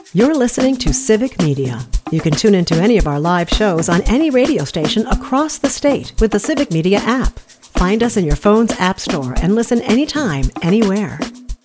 You're listening to Civic Media. You can tune into any of our live shows on any radio station across the state with the Civic Media app. Find us in your phone's app store and listen anytime, anywhere.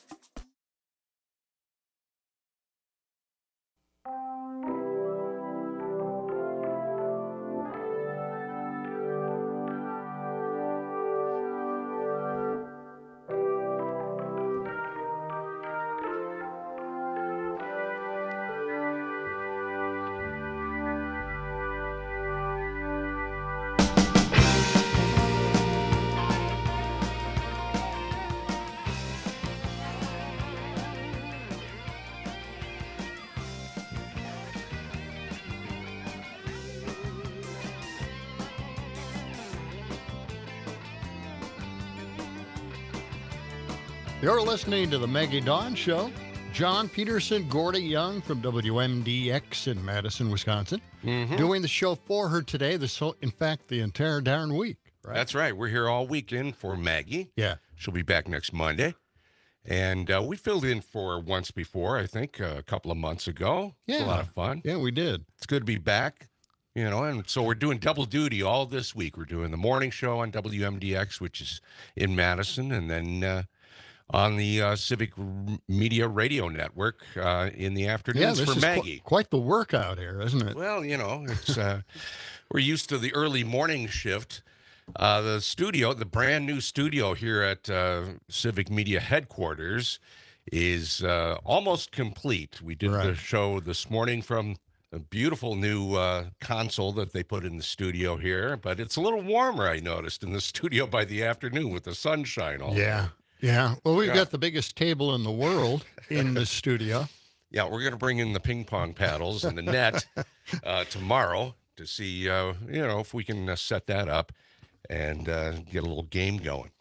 You're listening to the Maggie Dawn Show. John Peterson, Gordy Young from WMDX in Madison, Wisconsin, doing the show for her today. In fact, the entire darn week. Right? That's right. We're here all weekend for Maggie. Yeah. She'll be back next Monday. And we filled in for her once before, I think, a couple of months ago. Yeah. It's a lot of fun. Yeah, we did. It's good to be back, and so we're doing double duty all this week. We're doing the morning show on WMDX, which is in Madison, and then on the Civic Media Radio Network in the afternoons for Maggie. Quite the workout here, isn't it? Well, it's we're used to the early morning shift. The studio, the brand new studio here at Civic Media headquarters is almost complete. We did the show this morning from a beautiful new console that they put in the studio here, but it's a little warmer, I noticed, in the studio by the afternoon with the sunshine all day. Yeah. Well, we've got the biggest table in the world in the studio. Yeah, we're going to bring in the ping pong paddles and the net tomorrow to see, if we can set that up and get a little game going.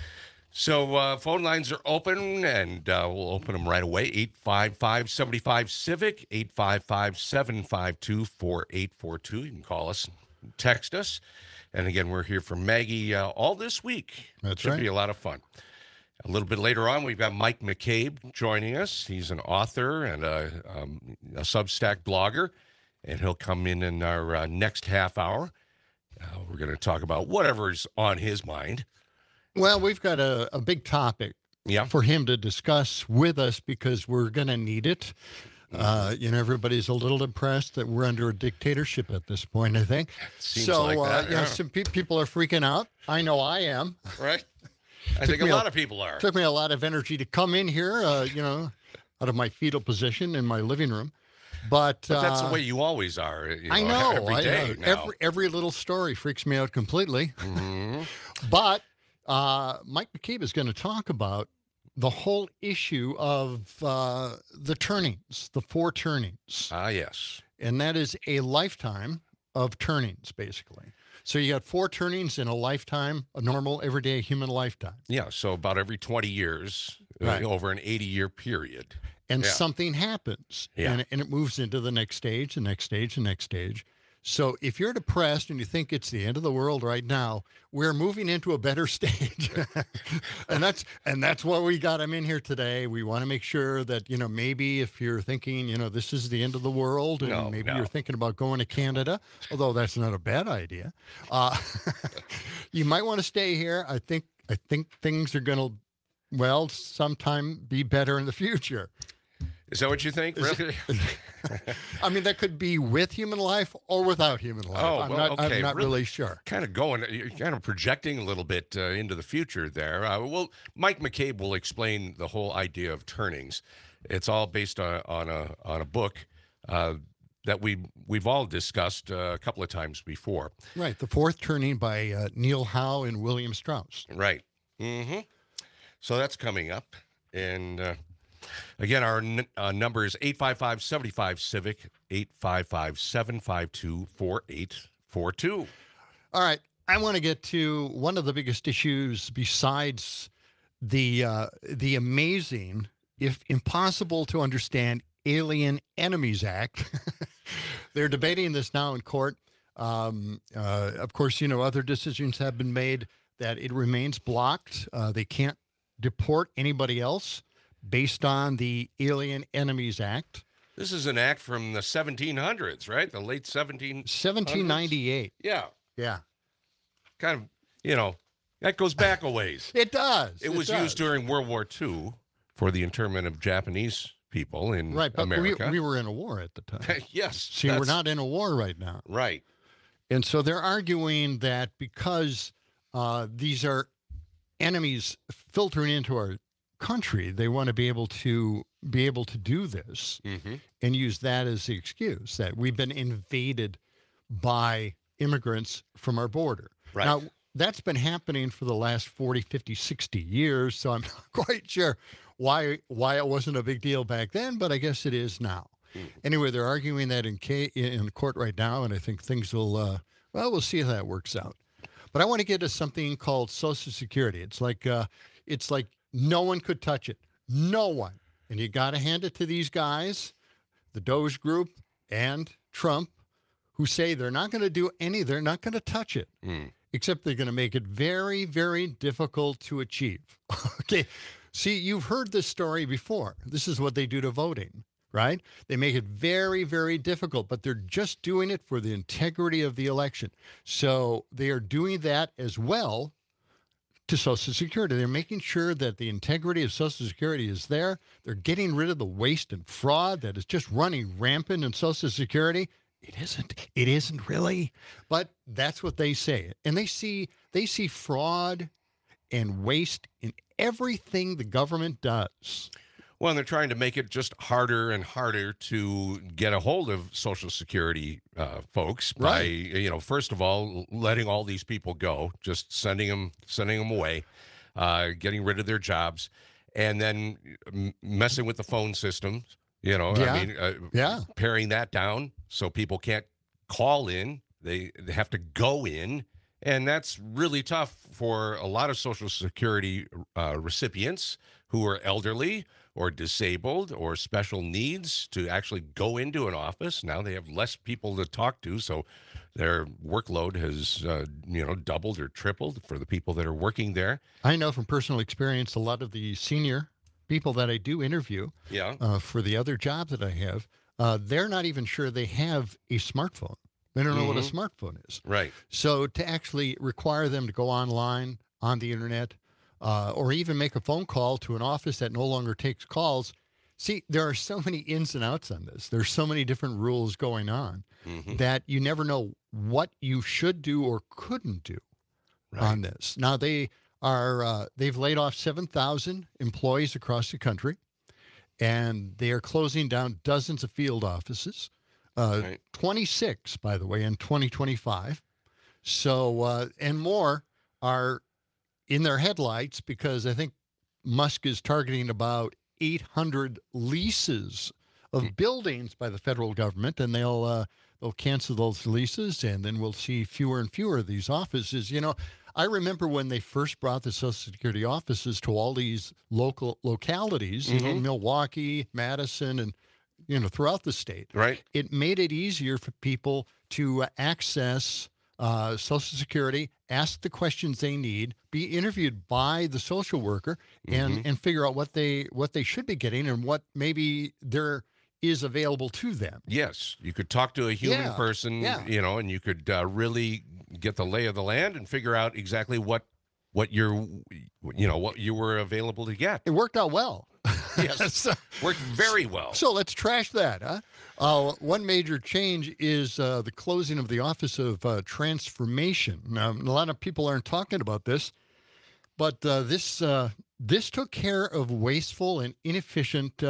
So phone lines are open, and we'll open them right away. 855-75-CIVIC, 855-752-4842. You can call us, text us. And again, we're here for Maggie all this week. That's Should be a lot of fun. A little bit later on, we've got Mike McCabe joining us. He's an author and a Substack blogger, and he'll come in our next half hour. We're going to talk about whatever's on his mind. Well, we've got a big topic for him to discuss with us because we're going to need it. Everybody's a little impressed that we're under a dictatorship at this point, I think. Seems like that. Some people are freaking out. I know I am. Right. I think a lot of people are. Took me a lot of energy to come in here, out of my fetal position in my living room. But that's the way you always are. I know. Every day now. Every little story freaks me out completely. Mm-hmm. But Mike McCabe is going to talk about the whole issue of the turnings, the 4 turnings. Ah, yes. And that is a lifetime of turnings, basically. So you got 4 turnings in a lifetime, a normal, everyday human lifetime. Yeah, so about every 20 years, over an 80-year period. And something happens, and it moves into the next stage, the next stage, the next stage. So if you're depressed and you think it's the end of the world right now, we're moving into a better stage. and that's why we got him in here today. We want to make sure that, maybe if you're thinking, this is the end of the world, and you're thinking about going to Canada, although that's not a bad idea, you might want to stay here. I think things are going to, sometime be better in the future. Is that what you think? Really? I mean, that could be with human life or without human life. Oh, I'm not really sure. You're kind of projecting a little bit into the future there. Mike McCabe will explain the whole idea of turnings. It's all based on a book that we've all discussed a couple of times before. Right, The Fourth Turning by Neil Howe and William Strauss. Right. Mm-hmm. So that's coming up, and. Again, our number is 855-75-CIVIC, 855-752-4842. All right. I want to get to one of the biggest issues besides the amazing, if impossible to understand, Alien Enemies Act. They're debating this now in court. Of course, other decisions have been made that it remains blocked. They can't deport anybody else based on the Alien Enemies Act. This is an act from the 1700s, right? The late 1798. Yeah. Yeah. Kind of, that goes back a ways. It does. It was used during World War II for the internment of Japanese people in but America. We were in a war at the time. Yes. See, we're not in a war right now. Right. And so they're arguing that because these are enemies filtering into our country, they want to be able to do this and use that as the excuse that we've been invaded by immigrants from our border. Right. Now, that's been happening for the last 40, 50, 60 years, so I'm not quite sure why it wasn't a big deal back then, but I guess it is now. Anyway, they're arguing that in court right now, and I think things will, we'll see how that works out. But I want to get to something called Social Security. It's like no one could touch it. No one. And you got to hand it to these guys, the Doge Group and Trump, who say they're not going to do they're not going to touch it, except they're going to make it very, very difficult to achieve. Okay. See, you've heard this story before. This is what they do to voting, right? They make it very, very difficult, but they're just doing it for the integrity of the election. So they are doing that as well to Social Security. They're making sure that the integrity of Social Security is there. They're getting rid of the waste and fraud that is just running rampant in Social Security. It isn't really, but that's what they say. And they see fraud and waste in everything the government does. Well, and they're trying to make it just harder and harder to get a hold of Social Security folks by, first of all, letting all these people go, just sending them away, getting rid of their jobs, and then messing with the phone systems. Paring that down so people can't call in. They have to go in. And that's really tough for a lot of Social Security recipients who are elderly or disabled or special needs to actually go into an office. Now they have less people to talk to, so their workload has, doubled or tripled for the people that are working there. I know from personal experience, a lot of the senior people that I do interview for the other jobs that I have, they're not even sure they have a smartphone. They don't know what a smartphone is. Right. So to actually require them to go online, on the internet, or even make a phone call to an office that no longer takes calls. See, there are so many ins and outs on this. There's so many different rules going on that you never know what you should do or couldn't do on this. Now, they've laid off 7,000 employees across the country, and they are closing down dozens of field offices. 26, by the way, in 2025. So, and more are in their headlights because I think Musk is targeting about 800 leases of buildings by the federal government, and they'll cancel those leases, and then we'll see fewer and fewer of these offices. I remember when they first brought the Social Security offices to all these localities, Milwaukee, Madison, and throughout the state. Right. It made it easier for people to access Social Security, ask the questions they need, be interviewed by the social worker, and figure out what they should be getting and what maybe there is available to them. Yes, you could talk to a human person, and you could really get the lay of the land and figure out exactly what you were available to get. It worked out well. Yes, worked very well. So let's trash that, huh? One major change is the closing of the Office of Transformation. Now, a lot of people aren't talking about this, but this took care of wasteful and inefficient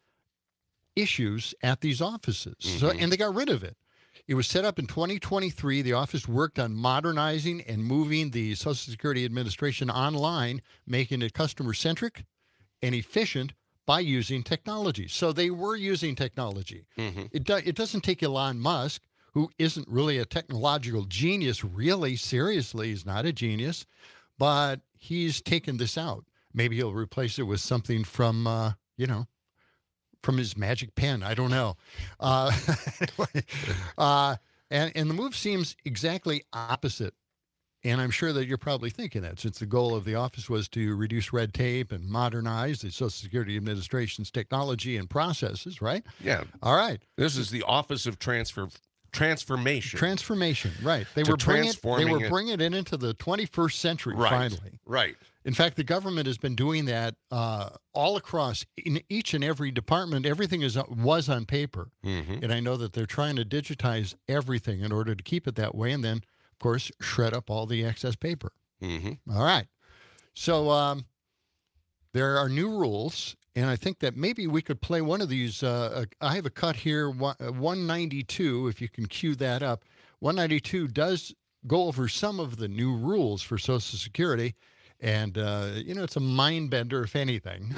issues at these offices, and they got rid of it. It was set up in 2023. The office worked on modernizing and moving the Social Security Administration online, making it customer-centric and efficient by using technology. So they were using technology. It doesn't take Elon Musk, who isn't really a technological genius, really, seriously, he's not a genius, but he's taken this out. Maybe he'll replace it with something from, from his magic pen. I don't know. And the move seems exactly opposite And I'm sure that you're probably thinking that, since the goal of the office was to reduce red tape and modernize the Social Security Administration's technology and processes, right? Yeah. All right. This is the Office of Transformation. Transformation, right. They were bringing it into the 21st century, finally. Right. In fact, the government has been doing that all across, in each and every department. Everything was on paper. And I know that they're trying to digitize everything in order to keep it that way, and then, of course, shred up all the excess paper. All right. So there are new rules, and I think that maybe we could play one of these. I have a cut here, 192, if you can cue that up. 192 does go over some of the new rules for Social Security. And, it's a mind bender, if anything.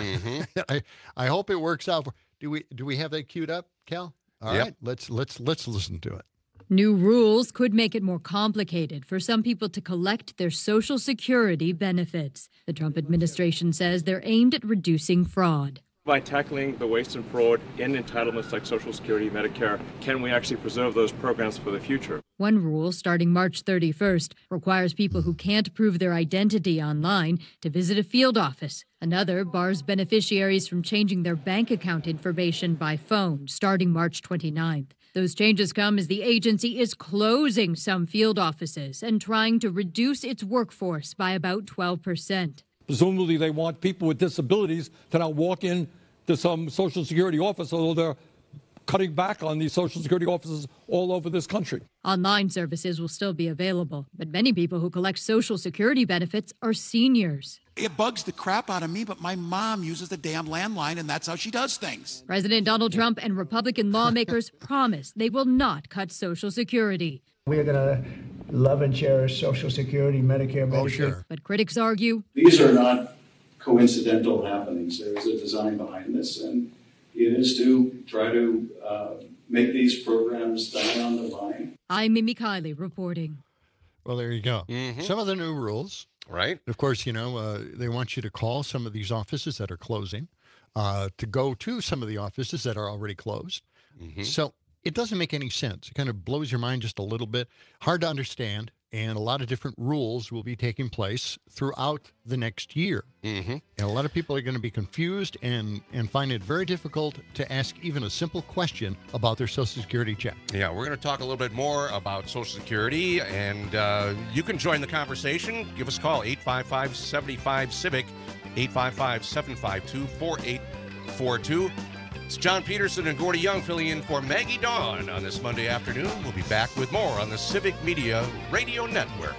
I hope it works out. Do we have that queued up, Cal? All right, let's listen to it. New rules could make it more complicated for some people to collect their Social Security benefits. The Trump administration says they're aimed at reducing fraud. By tackling the waste and fraud in entitlements like Social Security, Medicare, can we actually preserve those programs for the future? One rule, starting March 31st, requires people who can't prove their identity online to visit a field office. Another bars beneficiaries from changing their bank account information by phone, starting March 29th. Those changes come as the agency is closing some field offices and trying to reduce its workforce by about 12%. Presumably they want people with disabilities to not walk in to some Social Security office, although they're cutting back on these Social Security offices all over this country. Online services will still be available, but many people who collect Social Security benefits are seniors. It bugs the crap out of me, but my mom uses the damn landline, and that's how she does things. President Donald Trump and Republican lawmakers promise they will not cut Social Security. We are going to love and cherish Social Security, Medicare, Medicaid. Oh, sure. But critics argue these are not coincidental happenings. There is a design behind this, and it is to try to make these programs die on the vine. I'm Mimi Kiley reporting. Well, there you go. Some of the new rules. Right. Of course, they want you to call some of these offices that are closing, to go to some of the offices that are already closed. So it doesn't make any sense. It kind of blows your mind just a little bit. Hard to understand. And a lot of different rules will be taking place throughout the next year. And a lot of people are going to be confused and find it very difficult to ask even a simple question about their Social Security check. Yeah, we're going to talk a little bit more about Social Security, and you can join the conversation. Give us a call, 855-75-CIVIC, 855-752-4842. It's John Peterson and Gordy Young filling in for Maggie Dawn on this Monday afternoon. We'll be back with more on the Civic Media Radio Network.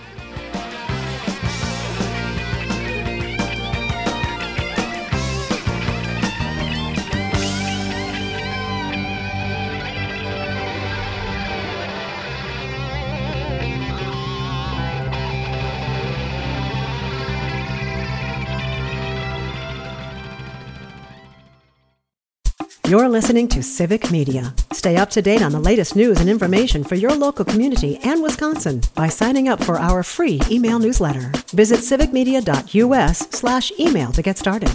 You're listening to Civic Media. Stay up to date on the latest news and information for your local community and Wisconsin by signing up for our free email newsletter. Visit civicmedia.us/email to get started.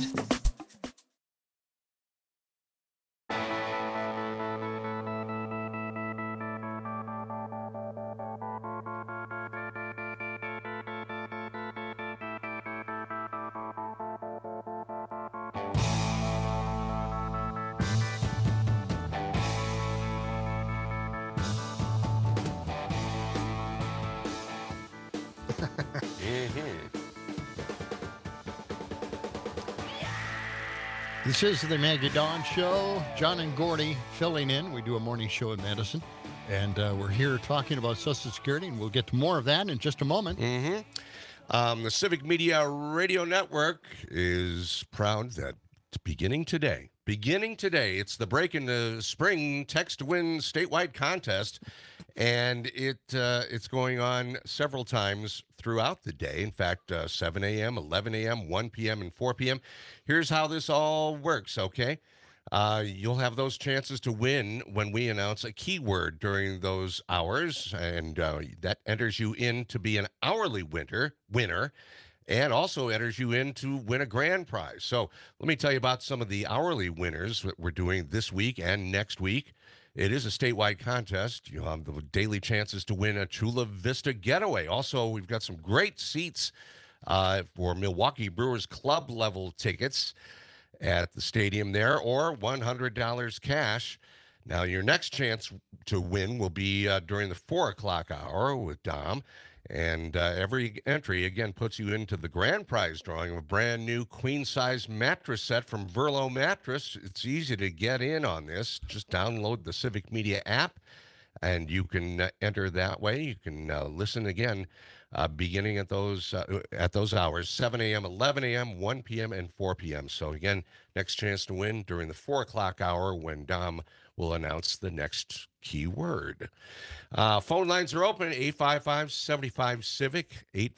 This is the Maggie Dawn Show. John and Gordy filling in. We do a morning show in Madison, and we're here talking about Social Security, and we'll get to more of that in just a moment. The Civic Media Radio Network is proud that beginning today, it's the Break in the Spring Text to Win statewide contest, and it's going on several times throughout the day. In fact, 7 a.m., 11 a.m., 1 p.m., and 4 p.m. Here's how this all works, okay? You'll have those chances to win when we announce a keyword during those hours, and that enters you in to be an hourly winner, and also enters you in to win a grand prize. So let me tell you about some of the hourly winners that we're doing this week and next week. It is a statewide contest. You have the daily chances to win a Chula Vista getaway. Also, we've got some great seats for Milwaukee Brewers club level tickets at the stadium there, or $100 cash. Now, your next chance to win will be during the 4 o'clock hour with Dom. And every entry, again, puts you into the grand prize drawing of a brand new queen-size mattress set from Verlo Mattress. It's easy to get in on this. Just download the Civic Media app, and you can enter that way. You can listen again beginning at those hours, 7 a.m., 11 a.m., 1 p.m., and 4 p.m. So, again, next chance to win during the 4 o'clock hour when Dom will announce the next keyword. Phone lines are open, 855-75-CIVIC,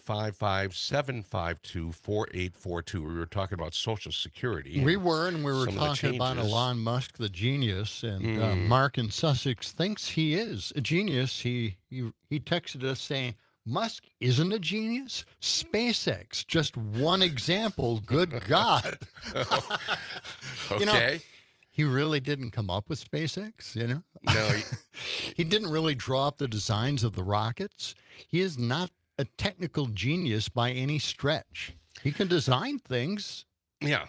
855-752-4842. We were talking about Social Security. We were talking about Elon Musk, the genius, and Mark in Sussex thinks he is a genius. He texted us saying, Musk isn't a genius? SpaceX, just one example. Good God. Okay. He really didn't come up with SpaceX, No. He didn't really draw up the designs of the rockets. He is not a technical genius by any stretch. He can design things. Yeah.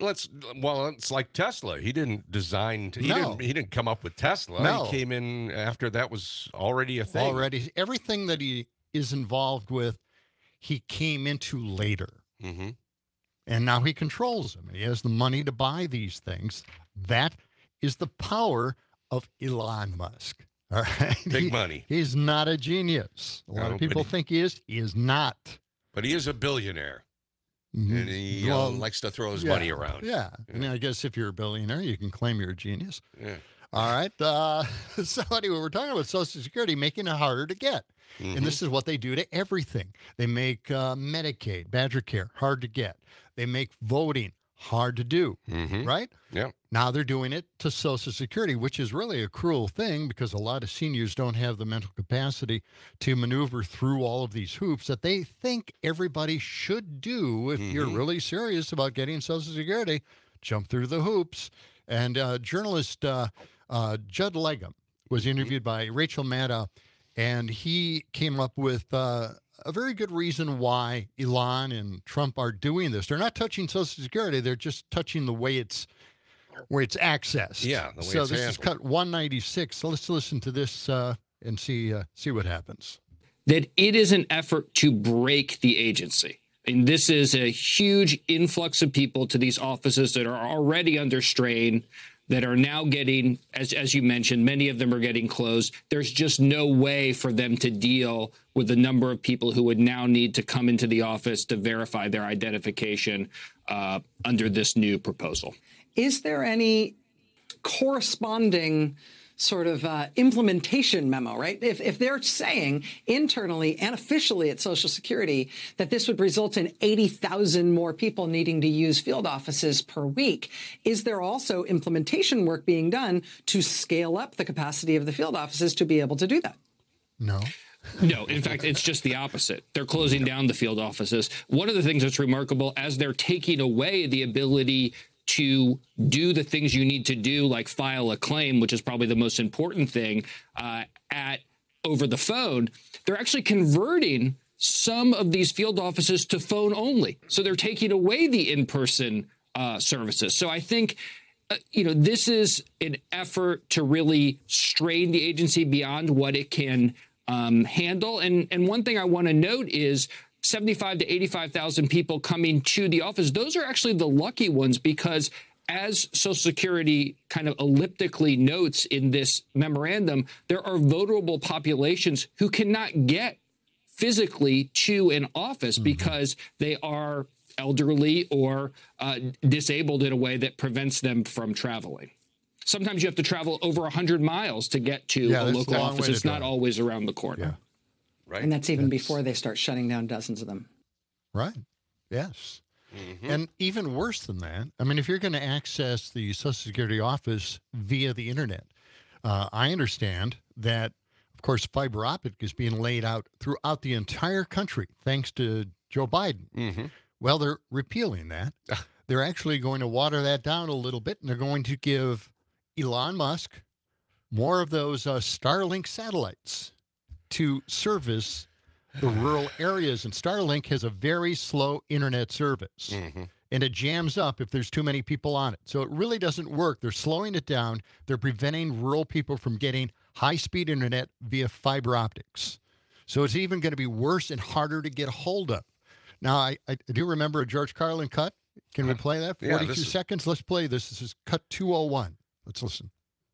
It's like Tesla. He didn't design. He didn't come up with Tesla. No. He came in after that was already a thing. Everything that he is involved with, he came into later. Mm-hmm. And now he controls them. He has the money to buy these things. That is the power of Elon Musk. All right. Big money. He's not a genius. A lot of people think he is. He is not. But he is a billionaire. Mm-hmm. And he likes to throw his money around. Yeah. And I guess if you're a billionaire, you can claim you're a genius. Yeah. All right. So anyway, we're talking about Social Security, making it harder to get. Mm-hmm. And this is what they do to everything. They make Medicaid, Badger Care, hard to get. They make voting hard to do, right? Yeah. Now they're doing it to Social Security, which is really a cruel thing because a lot of seniors don't have the mental capacity to maneuver through all of these hoops that they think everybody should do if you're really serious about getting Social Security. Jump through the hoops. And journalist Judd Legum was interviewed by Rachel Maddow, and he came up with a very good reason why Elon and Trump are doing this. They're not touching Social Security; they're just touching the way it's accessed. Yeah, the way so it's this handled. is cut 196. So let's listen to this and see what happens. That it is an effort to break the agency. And this is a huge influx of people to these offices that are already under strain, that are now getting, as you mentioned, many of them are getting closed. There's just no way for them to deal with the number of people who would now need to come into the office to verify their identification under this new proposal. Is there any corresponding sort of implementation memo, right? If they're saying internally and officially at Social Security that this would result in 80,000 more people needing to use field offices per week, is there also implementation work being done to scale up the capacity of the field offices to be able to do that? No. No, in fact, it's just the opposite. They're closing down the field offices. One of the things that's remarkable, as they're taking away the ability to do the things you need to do, like file a claim, which is probably the most important thing, over the phone, they're actually converting some of these field offices to phone only. So they're taking away the in-person services. So I think, this is an effort to really strain the agency beyond what it can handle. And one thing I want to note is 75 to 85,000 people coming to the office. Those are actually the lucky ones, because as Social Security kind of elliptically notes in this memorandum, there are vulnerable populations who cannot get physically to an office because they are elderly or disabled in a way that prevents them from traveling. Sometimes you have to travel over 100 miles to get to a local office. It's not always around the corner. Yeah. Right. And that's even before they start shutting down dozens of them. Right. Yes. And even worse than that, I mean, if you're going to access the Social Security office via the internet, I understand that, of course, fiber optic is being laid out throughout the entire country, thanks to Joe Biden. Well, they're repealing that. They're actually going to water that down a little bit, and they're going to give Elon Musk more of those Starlink satellites to service the rural areas. And Starlink has a very slow internet service. And it jams up if there's too many people on it. So it really doesn't work. They're slowing it down. They're preventing rural people from getting high-speed internet via fiber optics. So it's even going to be worse and harder to get a hold of. Now, I do remember a George Carlin cut. Can we play that? 42 seconds. Let's play this. This is cut 201. Let's listen.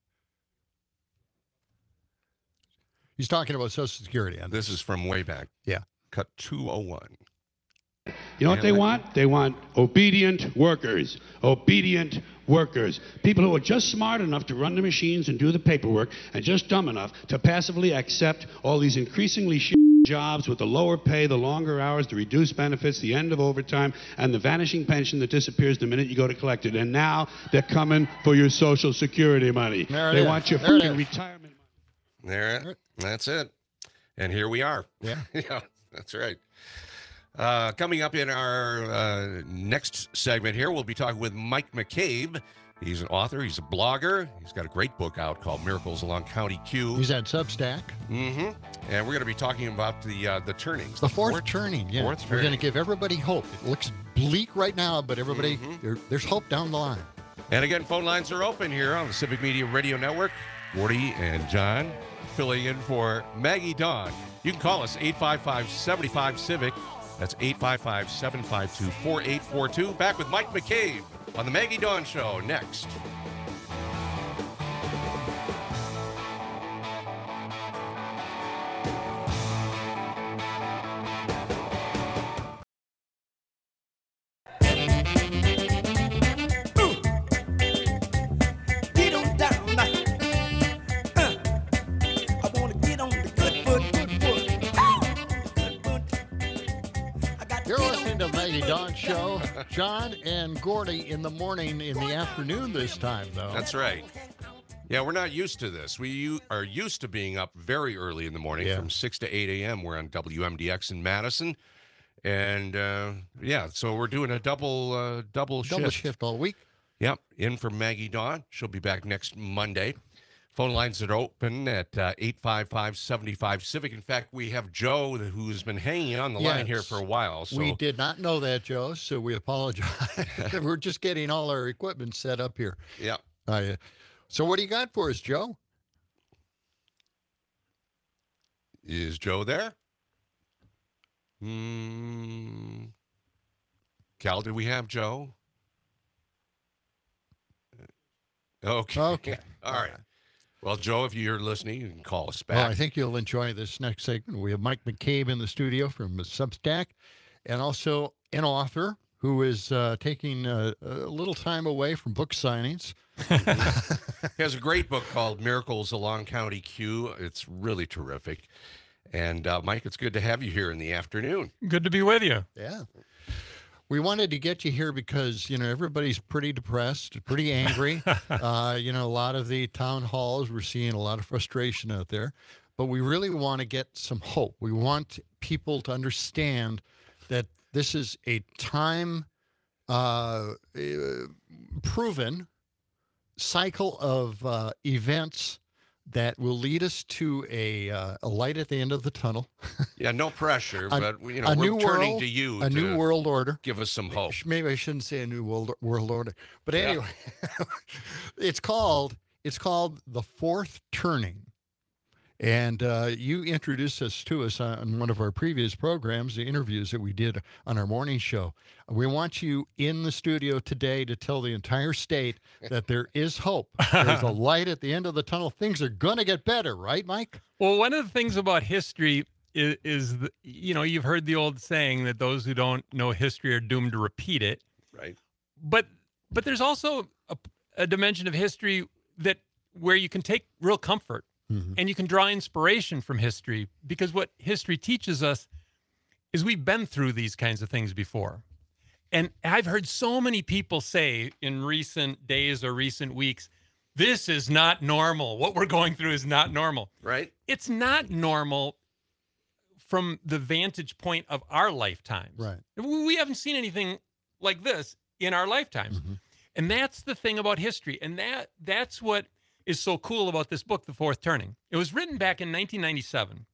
He's talking about Social Security. This is from way back. Yeah. Cut 201. You know what they want? They want obedient workers. Obedient workers. People who are just smart enough to run the machines and do the paperwork and just dumb enough to passively accept all these increasingly shit jobs with the lower pay, the longer hours, the reduced benefits, the end of overtime, and the vanishing pension that disappears the minute you go to collect it. And now they're coming for your Social Security money. They want your fucking retirement money. That's it. And here we are. Yeah. Yeah, that's right. Coming up in our next segment here, we'll be talking with Mike McCabe. He's an author. He's a blogger. He's got a great book out called Miracles Along County Q. He's at Substack. Mm-hmm. And we're going to be talking about the turnings. The fourth turning, yeah. Fourth We're turning. going to give everybody hope. It looks bleak right now, but everybody, there's hope down the line. And again, phone lines are open here on the Civic Media Radio Network. Gordy and John filling in for Maggie Dawn. You can call us 855-75-CIVIC. That's 855-752-4842. Back with Mike McCabe on the Maggie Dawn Show next. Dawn Show. John and Gordy in the morning, in the afternoon this time, though. That's right. Yeah, we're not used to this. We are used to being up very early in the morning from 6 to 8 a.m. We're on WMDX in Madison. And, so we're doing a double shift. Double shift all week. Yep, in for Maggie Dawn. She'll be back next Monday. Phone lines are open at 855-75-CIVIC. In fact, we have Joe, who's been hanging on the line here for a while. So. We did not know that, Joe, so we apologize. We're just getting all our equipment set up here. Yeah. So what do you got for us, Joe? Is Joe there? Cal, did we have Joe? Okay. All right. Well, Joe, if you're listening, you can call us back. Well, I think you'll enjoy this next segment. We have Mike McCabe in the studio from Substack, and also an author who is taking a little time away from book signings. He has a great book called Miracles Along County Q. It's really terrific. And, Mike, it's good to have you here in the afternoon. Good to be with you. Yeah. We wanted to get you here because, everybody's pretty depressed, pretty angry. A lot of the town halls, we're seeing a lot of frustration out there. But we really want to get some hope. We want people to understand that this is a time proven cycle of events that will lead us to a light at the end of the tunnel. Yeah, no pressure, but we're turning to you. A new world order. Give us some hope. Maybe I shouldn't say a new world order, but anyway, it's called The Fourth Turning. And you introduced us on one of our previous programs, the interviews that we did on our morning show. We want you in the studio today to tell the entire state that there is hope. There's a light at the end of the tunnel. Things are going to get better, right, Mike? Well, one of the things about history is you've heard the old saying that those who don't know history are doomed to repeat it. Right. But there's also a dimension of history where you can take real comfort. Mm-hmm. And you can draw inspiration from history, because what history teaches us is we've been through these kinds of things before. And I've heard so many people say in recent days or recent weeks, this is not normal. What we're going through is not normal. Right. It's not normal from the vantage point of our lifetimes. Right. We haven't seen anything like this in our lifetimes. Mm-hmm. And that's the thing about history. And that's what is so cool about this book, The Fourth Turning. It was written back in 1997,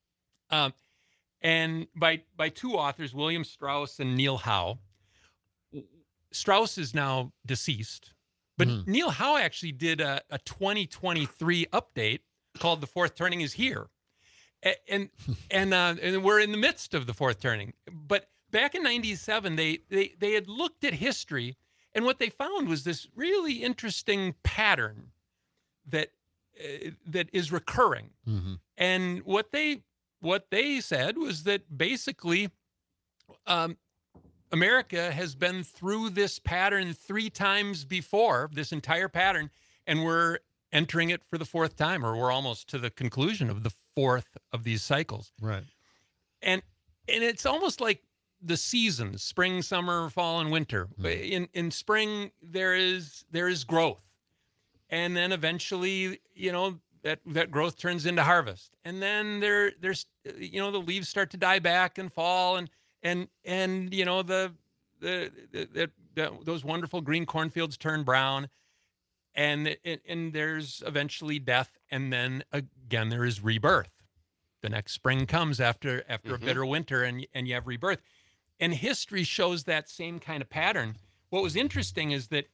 and by two authors, William Strauss and Neil Howe. Strauss is now deceased, but Neil Howe actually did a 2023 update called "The Fourth Turning is Here," and we're in the midst of the fourth turning. But back in '97, they had looked at history, and what they found was this really interesting pattern that is recurring. And what they said was that basically America has been through this pattern 3 times before, this entire pattern, and we're entering it for the 4th time, or we're almost to the conclusion of the 4th of these cycles. Right. And it's almost like the seasons, spring, summer, fall, and winter. In spring, there is growth. And then eventually, that growth turns into harvest. And then there's the leaves start to die back and fall, and those wonderful green cornfields turn brown, and there's eventually death, and then again there is rebirth. The next spring comes after a bitter winter, and you have rebirth. And history shows that same kind of pattern. What was interesting is that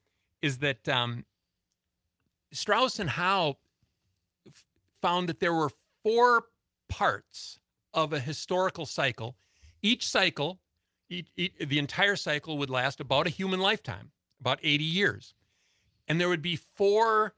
Strauss and Howe found that there were 4 parts of a historical cycle. Each cycle, the entire cycle would last about a human lifetime, about 80 years. And there would be 4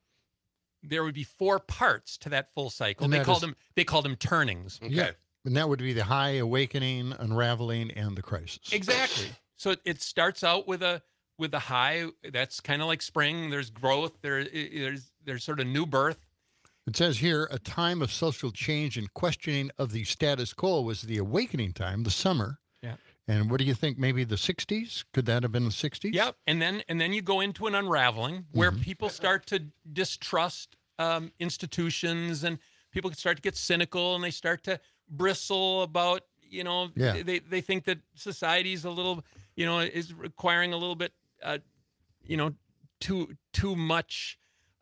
parts to that full cycle. They called them turnings. Okay. Yeah. And that would be the high, awakening, unraveling, and the crisis. Exactly. So it starts out with a high. That's kind of like spring. There's growth. There's sort of new birth. It says here, a time of social change and questioning of the status quo was the awakening time, the summer. Yeah. And what do you think? Maybe the 60s? Could that have been the 60s? Yeah. And then you go into an unraveling where people start to distrust institutions, and people start to get cynical, and they start to bristle about, they think that society's a little, is requiring a little bit, too much.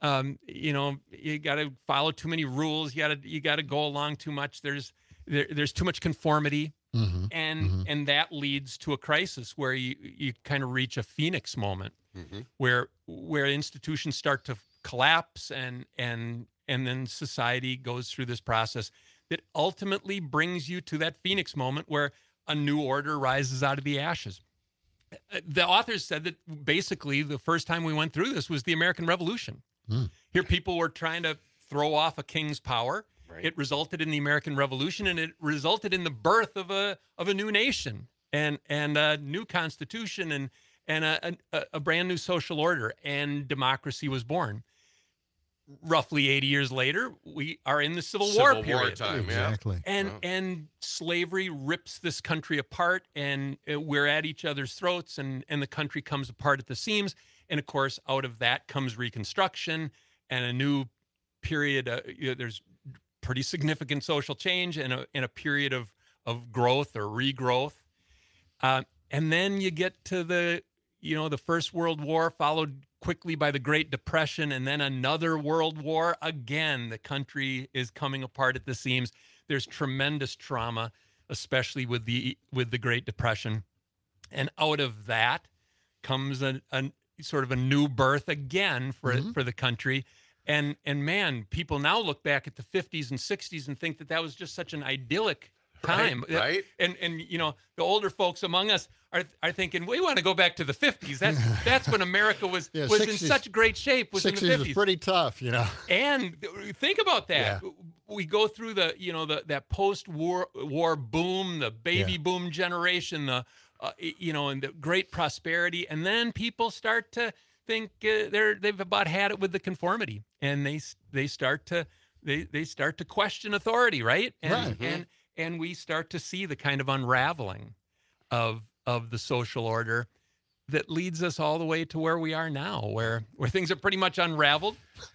You got to follow too many rules. You got to go along too much. There's too much conformity, and that leads to a crisis where you kind of reach a phoenix moment, where institutions start to collapse, and then society goes through this process that ultimately brings you to that phoenix moment where a new order rises out of the ashes. The authors said that basically the first time we went through this was the American Revolution. Here, people were trying to throw off a king's power. Right. It resulted in the American Revolution, and it resulted in the birth of a new nation and a new constitution and a brand new social order, and democracy was born. Roughly 80 years later, we are in the Civil War period. Time, exactly. And slavery rips this country apart, and we're at each other's throats, and the country comes apart at the seams. And of course, out of that comes Reconstruction and a new period. There's pretty significant social change and a period of growth or regrowth. And then you get to the First World War, followed quickly by the Great Depression, and then another World War. Again, the country is coming apart at the seams. There's tremendous trauma, especially with the Great Depression. And out of that comes a sort of a new birth again for the country. And man, people now look back at the 50s and 60s and think that was just such an idyllic time. Right. And the older folks among us are thinking, we want to go back to the 50s. That's when America was 60s, in such great shape. Was 60s in the 50s. Was pretty tough, And think about that. Yeah. We go through that post-war boom, the baby boom generation, and the great prosperity, and then people start to think they've about had it with the conformity, and they start to question authority, right? And we start to see the kind of unraveling of the social order that leads us all the way to where we are now, where things are pretty much unraveled,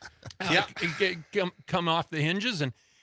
come off the hinges,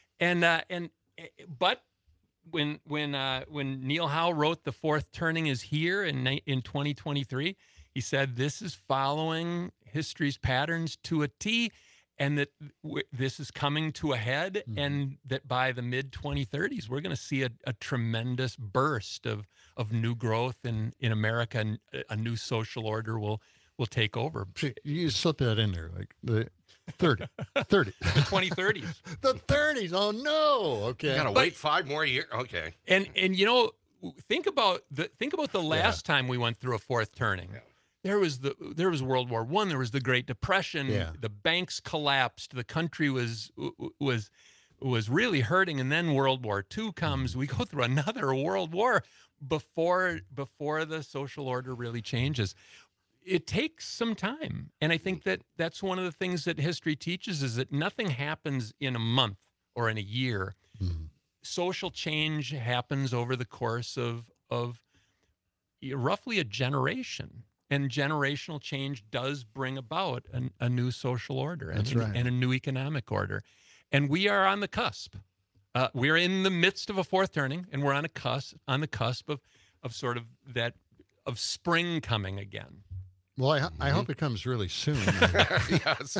but when Neil Howe wrote The Fourth Turning is Here in 2023, he said this is following history's patterns to a T, and that this is coming to a head, and that by the mid-2030s, we're going to see a tremendous burst of new growth in America, and a new social order will take over. You slip that in there, like the 30. The 2030s. The 30s. Oh, no. Okay. You got to wait 5 more years. Okay. And you know, think about the last time we went through a fourth turning. Yeah. There was World War I. There was the Great Depression. Yeah. The banks collapsed. The country was really hurting. And then World War II comes. We go through another World War before the social order really changes. It takes some time. And I think that's one of the things that history teaches, is that nothing happens in a month or in a year. Mm-hmm. Social change happens over the course of roughly a generation. And generational change does bring about a new social order and a new economic order. And we are on the cusp. We're in the midst of a fourth turning, and we're on the cusp of sort of that, of spring coming again. Well, I hope it comes really soon. Yes.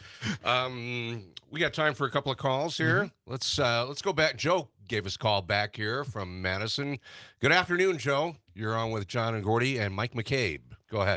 We got time for a couple of calls here. Mm-hmm. Let's go back. Joe gave us a call back here from Madison. Good afternoon, Joe. You're on with John and Gordy and Mike McCabe. Go ahead.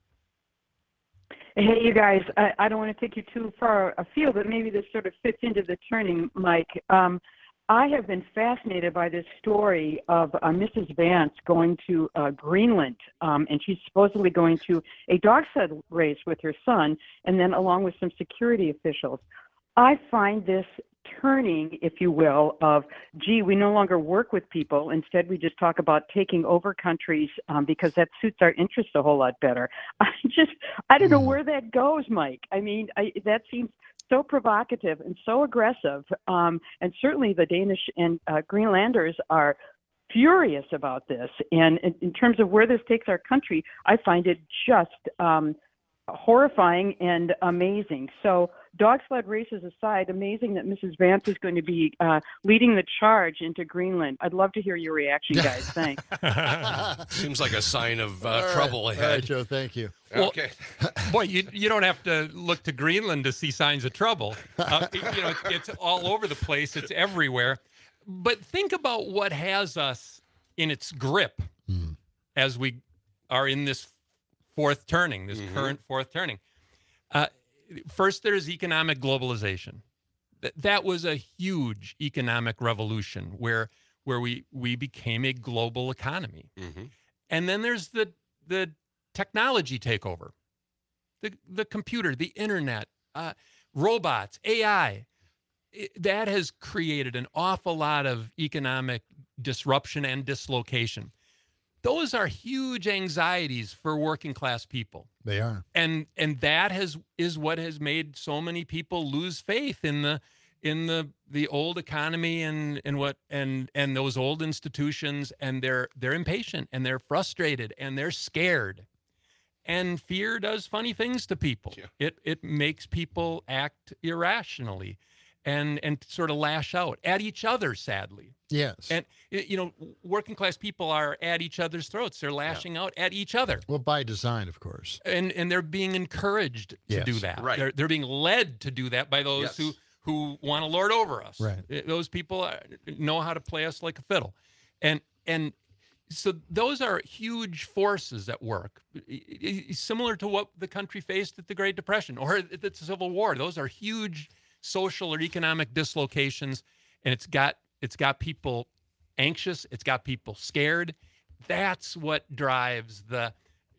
Hey, you guys. I don't want to take you too far afield, but maybe this sort of fits into the turning, Mike. I have been fascinated by this story of Mrs. Vance going to Greenland, and she's supposedly going to a dog sled race with her son, and then along with some security officials. I find this turning, if you will, of, gee, we no longer work with people. Instead, we just talk about taking over countries because that suits our interests a whole lot better. I don't know where that goes, Mike. I mean, that seems so provocative and so aggressive. And certainly the Danish and Greenlanders are furious about this. And in terms of where this takes our country, I find it just horrifying and amazing. So dog sled races aside, amazing that Mrs. Vance is going to be leading the charge into Greenland. I'd love to hear your reaction, guys. Thanks. Seems like a sign of trouble ahead. All right, Joe, thank you. Well, okay. Boy, you don't have to look to Greenland to see signs of trouble. It's all over the place. It's everywhere. But think about what has us in its grip as we are in this fourth turning, this current fourth turning. First, there's economic globalization. That was a huge economic revolution where we became a global economy. Mm-hmm. And then there's the technology takeover, the computer, the internet, robots, AI. That has created an awful lot of economic disruption and dislocation. Those are huge anxieties for working class people. They are. And that is what has made so many people lose faith in the old economy and those old institutions, and they're impatient and they're frustrated and they're scared. And fear does funny things to people. Yeah. It makes people act irrationally and sort of lash out at each other, sadly. Yes. And, working class people are at each other's throats. They're lashing out at each other. Well, by design, of course. And they're being encouraged to do that. Right. They're being led to do that by those who want to lord over us. Right. Those people know how to play us like a fiddle. And so those are huge forces at work, similar to what the country faced at the Great Depression or at the Civil War. Those are huge social or economic dislocations, and it's got people anxious. It's got people scared. That's what drives the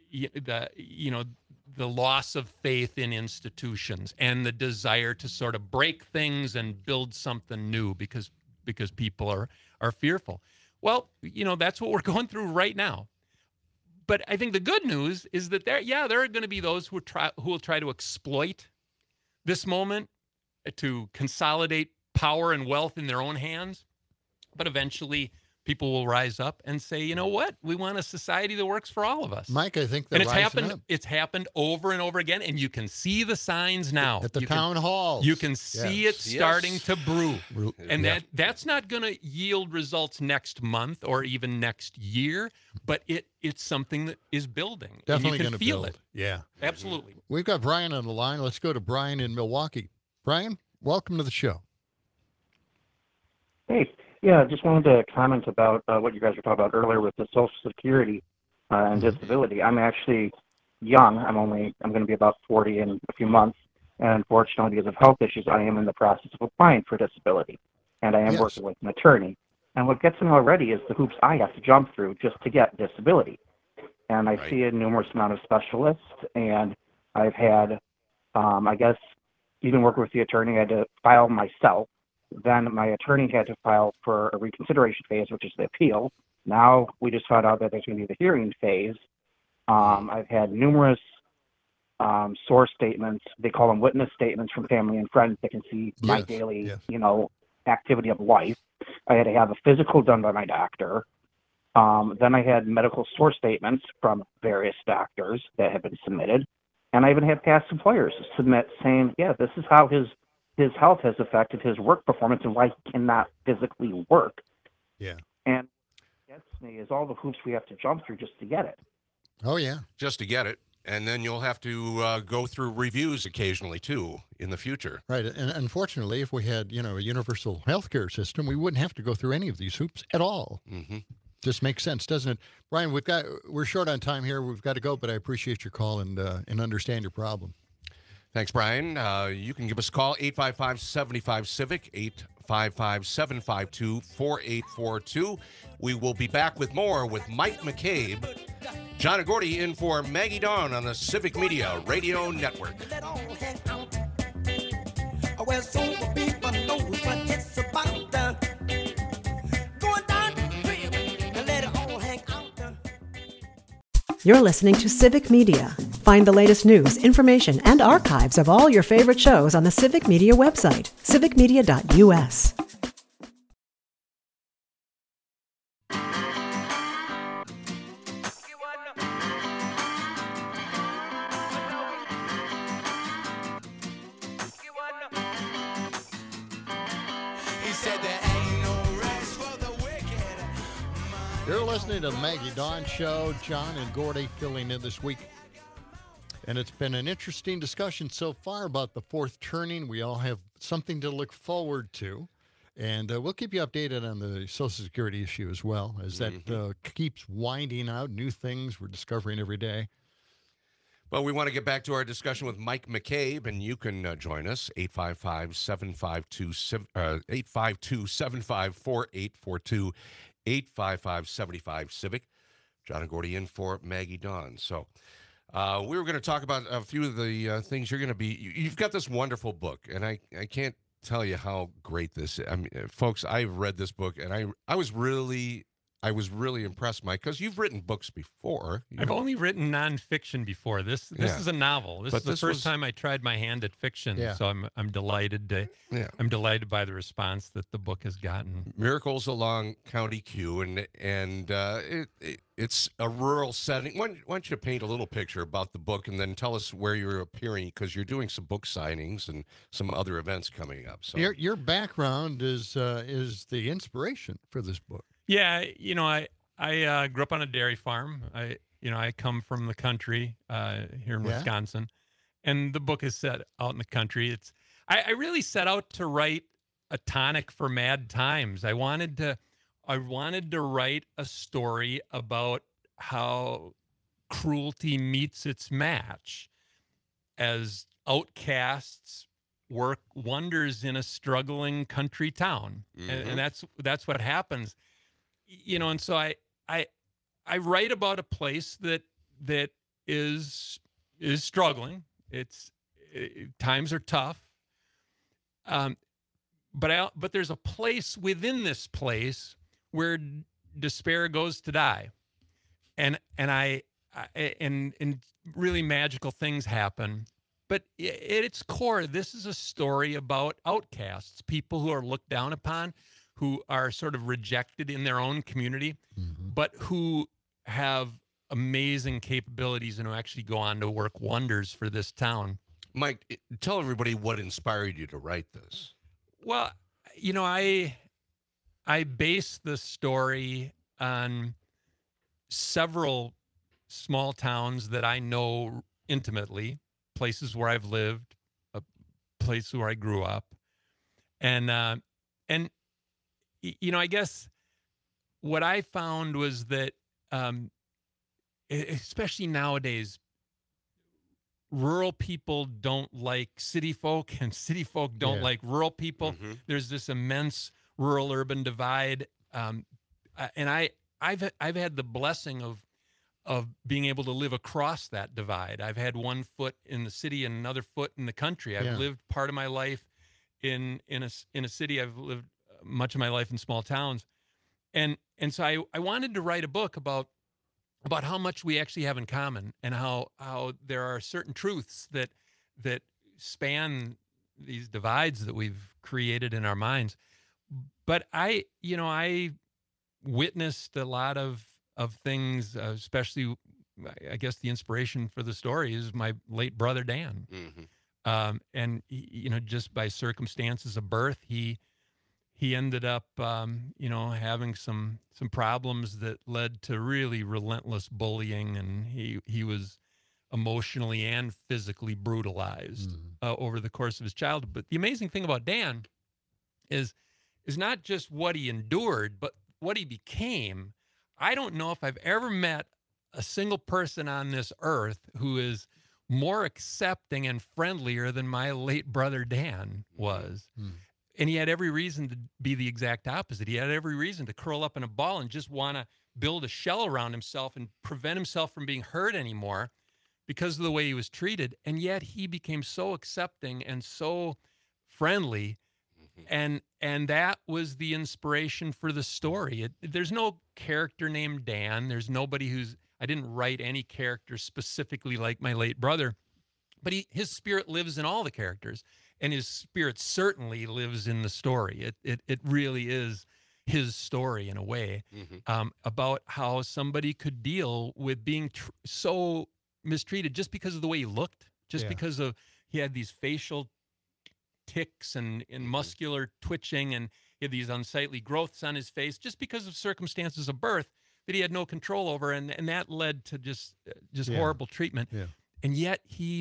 loss of faith in institutions and the desire to sort of break things and build something new because people are fearful. Well, that's what we're going through right now. But I think the good news is that there are going to be those who will try to exploit this moment to consolidate power and wealth in their own hands. But eventually people will rise up and say, you know what? We want a society that works for all of us. Mike, I think that's It's happened over and over again, and you can see the signs now. At the town halls. You can see it starting to brew. And that's not going to yield results next month or even next year, but it's something that is building. Definitely going to feel it. Yeah. Absolutely. We've got Brian on the line. Let's go to Brian in Milwaukee. Brian, welcome to the show. Hey, yeah, just wanted to comment about what you guys were talking about earlier with the Social Security and disability. I'm actually young. I'm going to be about 40 in a few months. And unfortunately, because of health issues, I am in the process of applying for disability. And I am working with an attorney. And what gets me already is the hoops I have to jump through just to get disability. And I see a numerous amount of specialists. And I've had, I guess, even working with the attorney, I had to file myself. Then my attorney had to file for a reconsideration phase, which is the appeal. Now we just found out that there's going to be the hearing phase. I've had numerous source statements. They call them witness statements from family and friends that can see my daily, activity of life. I had to have a physical done by my doctor. Then I had medical source statements from various doctors that have been submitted. And I even had past employers submit saying, yeah, this is how his health has affected his work performance and why he cannot physically work. Yeah. And what gets me is all the hoops we have to jump through just to get it. Oh, yeah. Just to get it. And then you'll have to go through reviews occasionally, too, in the future. Right. And unfortunately, if we had, a universal healthcare system, we wouldn't have to go through any of these hoops at all. Mm-hmm. Just makes sense, doesn't it? Brian, we're short on time here. We've got to go, but I appreciate your call and understand your problem. Thanks, Brian. You can give us a call, 855-75-CIVIC, 855-752-4842. We will be back with more with Mike McCabe. John and Gordy in for Maggie Dawn on the Civic Media Radio Network. Well, sober people know what it's about. Going down to the crib and let it all hang out. You're listening to Civic Media. Find the latest news, information, and archives of all your favorite shows on the Civic Media website, civicmedia.us. You're listening to the Maggie Dawn Show. John and Gordy filling in this week. And it's been an interesting discussion so far about the fourth turning. We all have something to look forward to. And we'll keep you updated on the Social Security issue as well, as that keeps winding out. New things we're discovering every day. Well, we want to get back to our discussion with Mike McCabe, and you can join us, 852-754-4842, 855-75-CIVIC. John and Gordy in for Maggie Dawn. So we were going to talk about a few of the things you're going to be. You've got this wonderful book, and I can't tell you how great this is. I mean, folks, I've read this book, and I was really impressed, Mike, because you've written books before. I've only written nonfiction before. This is a novel. This is the first time I tried my hand at fiction. Yeah. So I'm delighted I'm delighted by the response that the book has gotten. Miracles Along County Q, and it's a rural setting. Why don't you paint a little picture about the book, and then tell us where you're appearing, because you're doing some book signings and some other events coming up. So your background is the inspiration for this book. Yeah, I grew up on a dairy farm. I come from the country here in Wisconsin, and the book is set out in the country. I really set out to write a tonic for mad times. I wanted to write a story about how cruelty meets its match as outcasts work wonders in a struggling country town, and that's what happens. And so I write about a place that is struggling. Times are tough. But there's a place within this place where despair goes to die, and really magical things happen. But at its core, this is a story about outcasts, people who are looked down upon, who are sort of rejected in their own community, but who have amazing capabilities and who actually go on to work wonders for this town. Mike, tell everybody what inspired you to write this. Well, I base the story on several small towns that I know intimately, places where I've lived, place where I grew up. And you know, I guess what I found was that, especially nowadays, rural people don't like city folk, and city folk don't like rural people. Mm-hmm. There's this immense rural-urban divide, and I've had the blessing of being able to live across that divide. I've had one foot in the city and another foot in the country. I've lived part of my life in a city. I've lived much of my life in small towns, and so I wanted to write a book about how much we actually have in common, and how there are certain truths that span these divides that we've created in our minds. But I witnessed a lot of things, especially, I guess the inspiration for the story is my late brother, Dan. Mm-hmm. And he, just by circumstances of birth, he ended up, having some problems that led to really relentless bullying, and he was emotionally and physically brutalized over the course of his childhood. But the amazing thing about Dan is not just what he endured, but what he became. I don't know if I've ever met a single person on this earth who is more accepting and friendlier than my late brother Dan was. Mm. And he had every reason to be the exact opposite. He had every reason to curl up in a ball and just want to build a shell around himself and prevent himself from being hurt anymore because of the way he was treated. And yet he became so accepting and so friendly. And that was the inspiration for the story. There's no character named Dan. There's nobody I didn't write any character specifically like my late brother, but his spirit lives in all the characters, and his spirit certainly lives in the story. It really is his story in a way, about how somebody could deal with being so mistreated just because of the way he looked, just because of he had these facial tics and muscular twitching, and he had these unsightly growths on his face just because of circumstances of birth that he had no control over, and that led to just horrible treatment. Yeah. And yet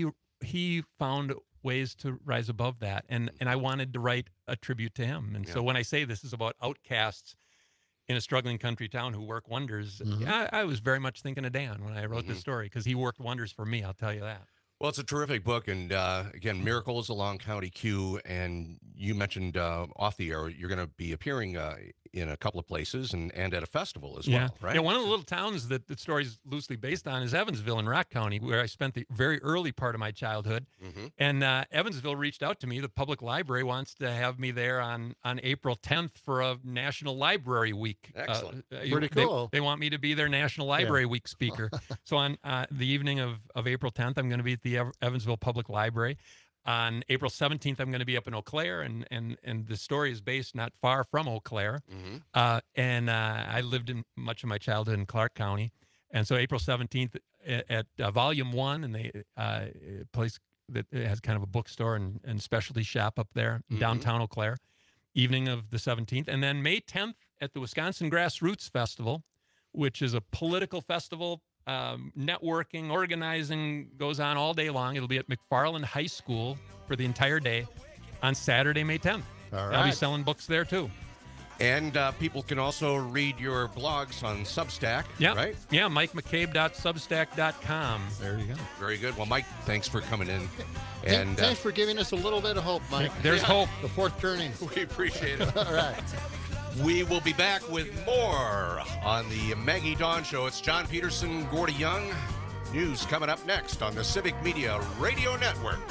he found ways to rise above that, and I wanted to write a tribute to him. And so when I say this is about outcasts in a struggling country town who work wonders, I was very much thinking of Dan when I wrote this story, because he worked wonders for me, I'll tell you that. Well, it's a terrific book, and again, Miracles Along County Q, and you mentioned off the air you're going to be appearing in a couple of places and at a festival as well, right? Yeah, one of the little towns that the story's loosely based on is Evansville in Rock County, where I spent the very early part of my childhood. And Evansville reached out to me. The public library wants to have me there on April 10th for a National Library Week. Excellent. Pretty cool. They want me to be their National Library Week speaker. So on the evening of April 10th, I'm going to be at the Evansville Public Library. On April 17th, I'm going to be up in Eau Claire, and the story is based not far from Eau Claire. And I lived in much of my childhood in Clark County. And so April 17th at Volume 1, and a place that has kind of a bookstore and specialty shop up there in downtown Eau Claire, evening of the 17th. And then May 10th at the Wisconsin Grassroots Festival, which is a political festival. Networking, organizing goes on all day long. It'll be at McFarland High School for the entire day on Saturday, May 10th. All right. I'll be selling books there too. And people can also read your blogs on Substack, right? Yeah, MikeMcCabe.substack.com. There you go. Very good. Well, Mike, thanks for coming in. And thanks for giving us a little bit of hope, Mike. There's hope. The fourth turning. We appreciate it. All right. We will be back with more on the Maggie Dawn Show. It's John Peterson, Gordy Young. News coming up next on the Civic Media Radio Network.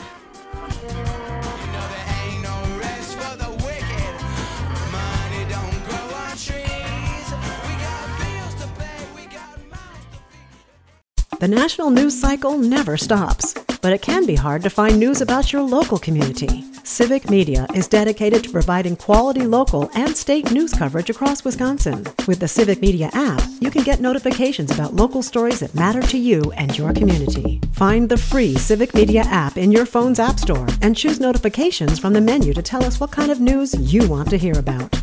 The national news cycle never stops, but it can be hard to find news about your local community. Civic Media is dedicated to providing quality local and state news coverage across Wisconsin. With the Civic Media app, you can get notifications about local stories that matter to you and your community. Find the free Civic Media app in your phone's app store and choose notifications from the menu to tell us what kind of news you want to hear about.